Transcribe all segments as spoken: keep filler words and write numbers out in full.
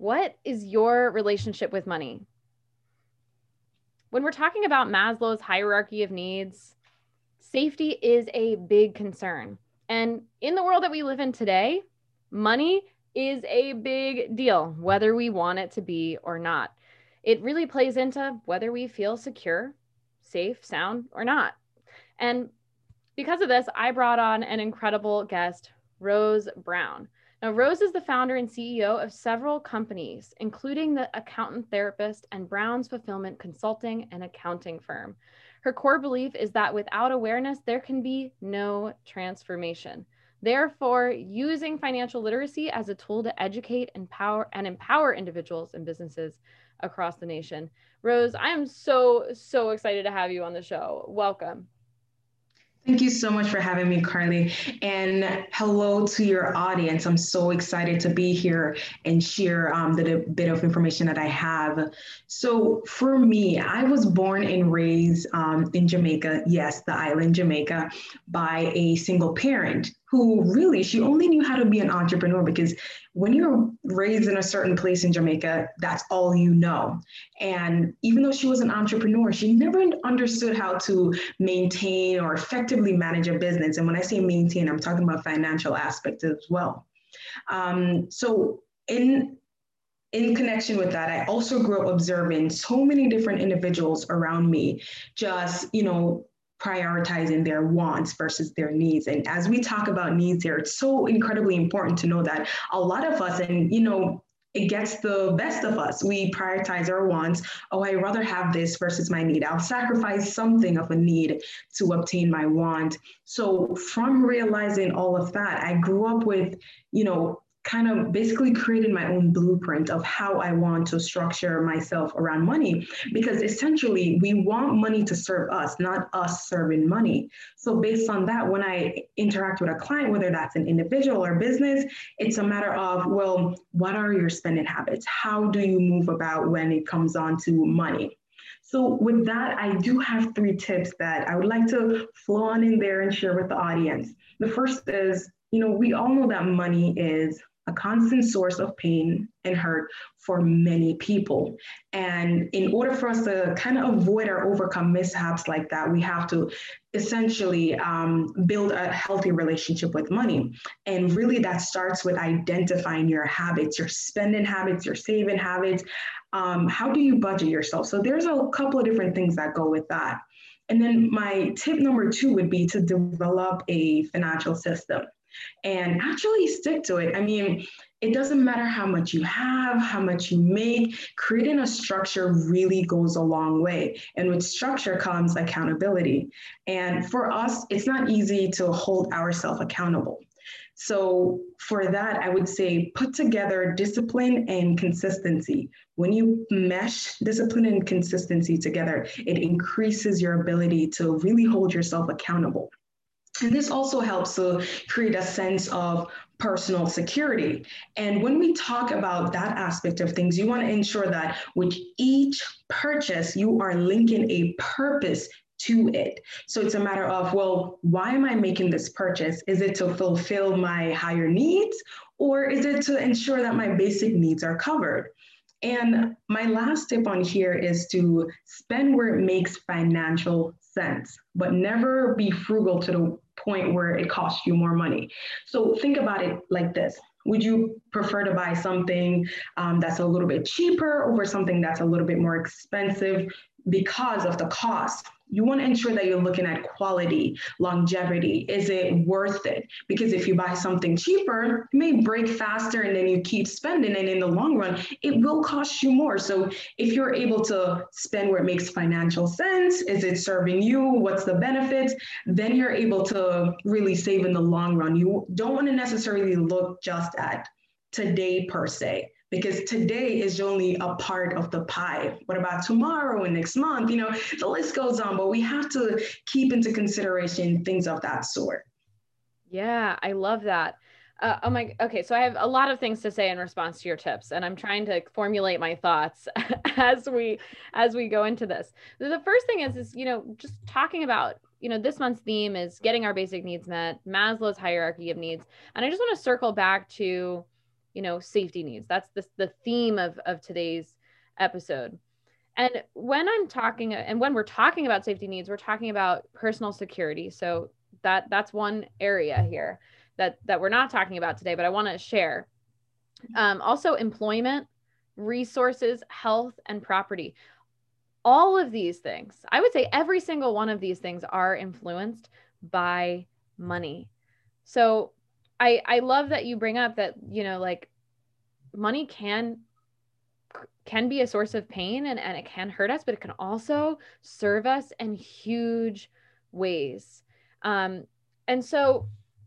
What is your relationship with money? When we're talking about Maslow's hierarchy of needs, safety is a big concern. And in the world that we live in today, money is a big deal, whether we want it to be or not. It really plays into whether we feel secure, safe, sound, or not. And because of this, I brought on an incredible guest, Rose Brown. Now, Rose is the founder and C E O of several companies, including the Accountant Therapist and Brown's Fulfillment Consulting and Accounting firm. Her core belief is that without awareness, there can be no transformation. Therefore, using financial literacy as a tool to educate, empower, and empower individuals and businesses across the nation. Rose, I am so, so excited to have you on the show. Welcome. Thank you so much for having me, Carly. And hello to your audience. I'm so excited to be here and share um, the, the bit of information that I have. So, for me, I was born and raised um, in Jamaica, yes, the island Jamaica, by a single parent who really, she only knew how to be an entrepreneur because when you're raised in a certain place in Jamaica, that's all you know. And even though she was an entrepreneur, she never understood how to maintain or effectively manage a business. And when I say maintain, I'm talking about financial aspects as well. Um, so in in connection with that, I also grew up observing so many different individuals around me, just, you know, prioritizing their wants versus their needs. And as we talk about needs here, it's so incredibly important to know that a lot of us, and, you know, it gets the best of us. We prioritize our wants. Oh, I'd rather have this versus my need. I'll sacrifice something of a need to obtain my want. So from realizing all of that, I grew up with, you know, kind of basically created my own blueprint of how I want to structure myself around money, because essentially we want money to serve us, not us serving money. So based on that, when I interact with a client, whether that's an individual or business, it's a matter of, well, what are your spending habits? How do you move about when it comes on to money? So with that, I do have three tips that I would like to flow on in there and share with the audience. The first is, you know, we all know that money is a constant source of pain and hurt for many people. And in order for us to kind of avoid or overcome mishaps like that, we have to essentially um, build a healthy relationship with money. And really, that starts with identifying your habits, your spending habits, your saving habits. Um, how do you budget yourself? So there's a couple of different things that go with that. And then my tip number two would be to develop a financial system and actually stick to it. I mean, it doesn't matter how much you have, how much you make, creating a structure really goes a long way. And with structure comes accountability. And for us, it's not easy to hold ourselves accountable. So for that, I would say put together discipline and consistency. When you mesh discipline and consistency together, it increases your ability to really hold yourself accountable. And this also helps to create a sense of personal security. And when we talk about that aspect of things, you want to ensure that with each purchase, you are linking a purpose to it. So it's a matter of, well, why am I making this purchase? Is it to fulfill my higher needs, or is it to ensure that my basic needs are covered? And my last tip on here is to spend where it makes financial sense, but never be frugal to the point where it costs you more money. So think about it like this. Would you prefer to buy something um, that's a little bit cheaper over something that's a little bit more expensive because of the cost? You want to ensure that you're looking at quality, longevity. Is it worth it? Because if you buy something cheaper, it may break faster and then you keep spending. And in the long run, it will cost you more. So if you're able to spend where it makes financial sense, is it serving you? What's the benefits? Then you're able to really save in the long run. You don't want to necessarily look just at today per se, because today is only a part of the pie. What about tomorrow and next month? You know, the list goes on, but we have to keep into consideration things of that sort. Yeah, I love that. Uh, oh my, okay. So I have a lot of things to say in response to your tips, and I'm trying to formulate my thoughts as we as we go into this. The first thing is, is you know, just talking about, you know, this month's theme is getting our basic needs met, Maslow's hierarchy of needs, and I just want to circle back to you know, safety needs. That's the, the theme of, of today's episode. And when I'm talking, and when we're talking about safety needs, we're talking about personal security. So that that's one area here that, that we're not talking about today, but I want to share. Um, also employment, resources, health, and property. All of these things, I would say every single one of these things are influenced by money. So I, I love that you bring up that, you know, like money can can be a source of pain and, and it can hurt us, but it can also serve us in huge ways. Um, and so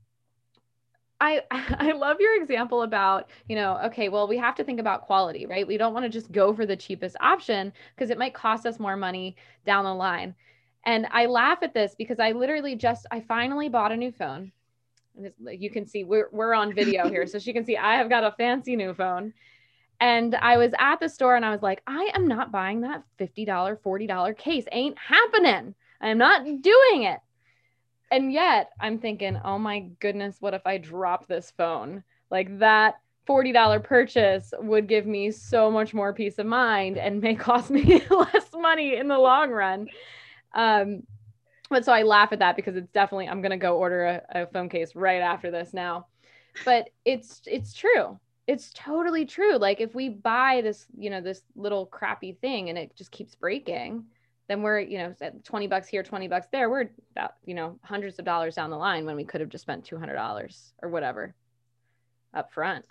I, I love your example about, you know, okay, well, we have to think about quality, right? We don't want to just go for the cheapest option because it might cost us more money down the line. And I laugh at this because I literally just, I finally bought a new phone. And you can see we're, we're on video here. So she can see I have got a fancy new phone. And I was at the store and I was like, I am not buying that fifty dollars, forty dollars case. Ain't happening. I am not doing it. And yet I'm thinking, oh my goodness, what if I drop this phone? Like that forty dollars purchase would give me so much more peace of mind and may cost me less money in the long run. Um, but so I laugh at that because it's definitely, I'm going to go order a, a phone case right after this now. But it's, it's true. It's totally true. Like if we buy this, you know, this little crappy thing and it just keeps breaking, then we're, you know, twenty bucks here, twenty bucks there. We're about, you know, hundreds of dollars down the line when we could have just spent two hundred dollars or whatever up front.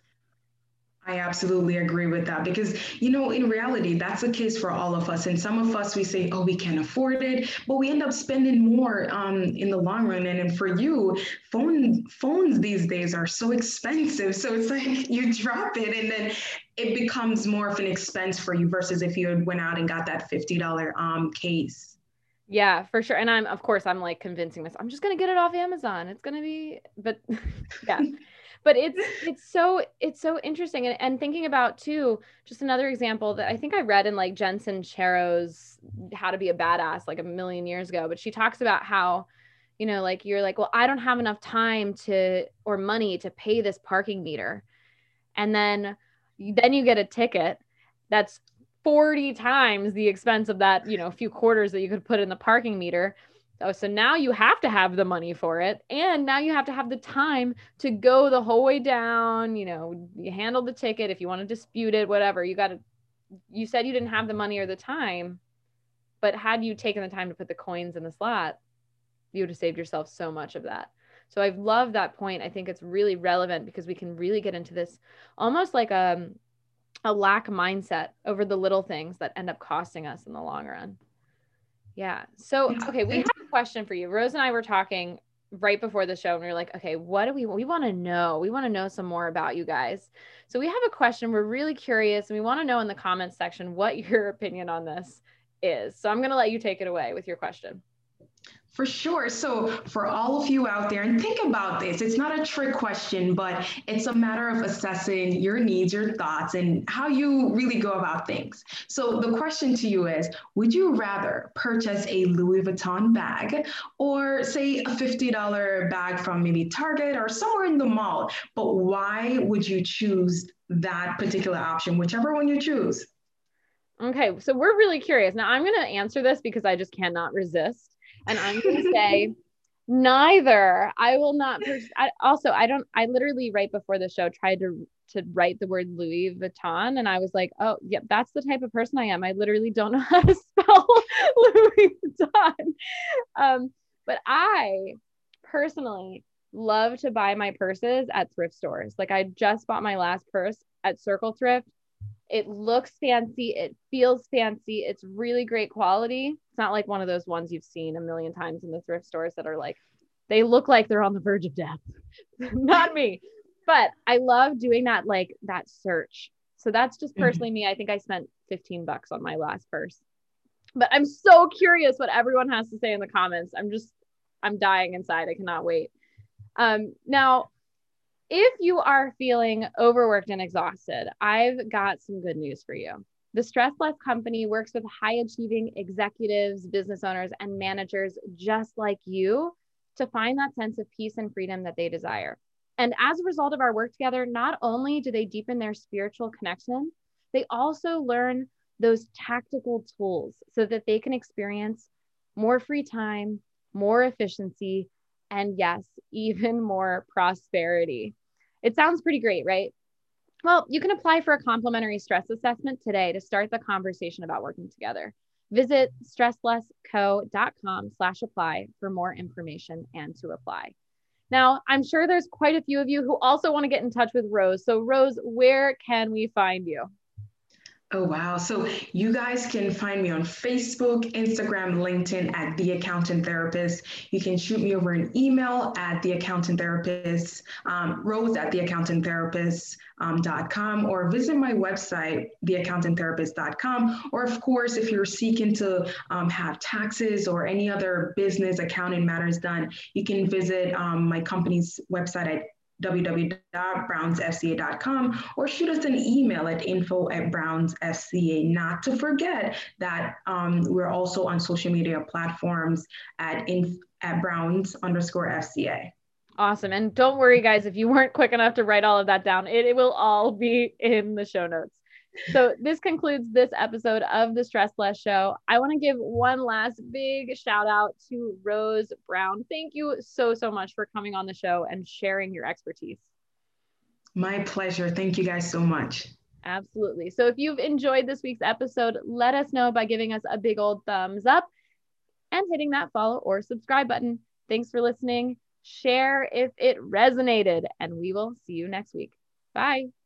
I absolutely agree with that because, you know, in reality, that's the case for all of us. And some of us, we say, oh, we can't afford it, but we end up spending more um, in the long run. And, and for you, phone, phones these days are so expensive. So it's like you drop it and then it becomes more of an expense for you versus if you had went out and got that fifty dollars um, case. Yeah, for sure. And I'm, of course, I'm like convincing myself, I'm just going to get it off Amazon. It's going to be, but yeah. But it's it's so it's so interesting. And, and thinking about too, just another example that I think I read in like Jen Sincero's How to Be a Badass like a million years ago, but she talks about how, you know, like you're like, well, I don't have enough time to or money to pay this parking meter. And then then you get a ticket that's forty times the expense of that, you know, few quarters that you could put in the parking meter. Oh, so now you have to have the money for it. And now you have to have the time to go the whole way down, you know, you handle the ticket. If you want to dispute it, whatever, you got to, you said you didn't have the money or the time, but had you taken the time to put the coins in the slot, you would have saved yourself so much of that. So I love that point. I think it's really relevant because we can really get into this almost like a, a lack mindset over the little things that end up costing us in the long run. Yeah. So, okay, we have a question for you. Rose and I were talking right before the show and we were like, okay, what do we, we want to know? We want to know some more about you guys. So we have a question. We're really curious and we want to know in the comments section what your opinion on this is. So I'm going to let you take it away with your question. For sure. So for all of you out there, and think about this, it's not a trick question, but it's a matter of assessing your needs, your thoughts, and how you really go about things. So the question to you is, would you rather purchase a Louis Vuitton bag or say a fifty dollars bag from maybe Target or somewhere in the mall? But why would you choose that particular option, whichever one you choose? Okay, so we're really curious. Now I'm going to answer this because I just cannot resist. And I'm going to say neither. I will not. Pers- I, also, I don't, I literally right before the show tried to, to write the word Louis Vuitton. And I was like, oh, yep, that's the type of person I am. I literally don't know how to spell Louis Vuitton. Um, but I personally love to buy my purses at thrift stores. Like I just bought my last purse at Circle Thrift. It looks fancy. It feels fancy. It's really great quality. It's not like one of those ones you've seen a million times in the thrift stores that are like, they look like they're on the verge of death. Not me. But I love doing that, like that search. So that's just personally mm-hmm. me. I think I spent fifteen bucks on my last purse. But I'm so curious what everyone has to say in the comments. I'm just, I'm dying inside. I cannot wait. Um, now, if you are feeling overworked and exhausted, I've got some good news for you. The Stress Less Company works with high achieving executives, business owners, and managers just like you to find that sense of peace and freedom that they desire. And as a result of our work together, not only do they deepen their spiritual connection, they also learn those tactical tools so that they can experience more free time, more efficiency, and yes, even more prosperity. It sounds pretty great, right? Well, you can apply for a complimentary stress assessment today to start the conversation about working together. Visit stresslessco.com slash apply for more information and to apply. Now, I'm sure there's quite a few of you who also want to get in touch with Rose. So Rose, where can we find you? Oh, wow. So you guys can find me on Facebook, Instagram, LinkedIn at The Accountant Therapist. You can shoot me over an email at The Accountant Therapist, um, Rose at The Accountant Therapist um, dot com, or visit my website, The Accountant Therapist dot com. Or of course, if you're seeking to um, have taxes or any other business accounting matters done, you can visit um, my company's website at w w w dot browns f c a dot com or shoot us an email at info at browns f c a. Not to forget that um, we're also on social media platforms at, inf- at browns underscore F C A. Awesome. And don't worry, guys, if you weren't quick enough to write all of that down, it, it will all be in the show notes. So this concludes this episode of the Stress Less Show. I want to give one last big shout out to Rose Brown. Thank you so, so much for coming on the show and sharing your expertise. My pleasure. Thank you guys so much. Absolutely. So if you've enjoyed this week's episode, let us know by giving us a big old thumbs up and hitting that follow or subscribe button. Thanks for listening. Share if it resonated, and we will see you next week. Bye.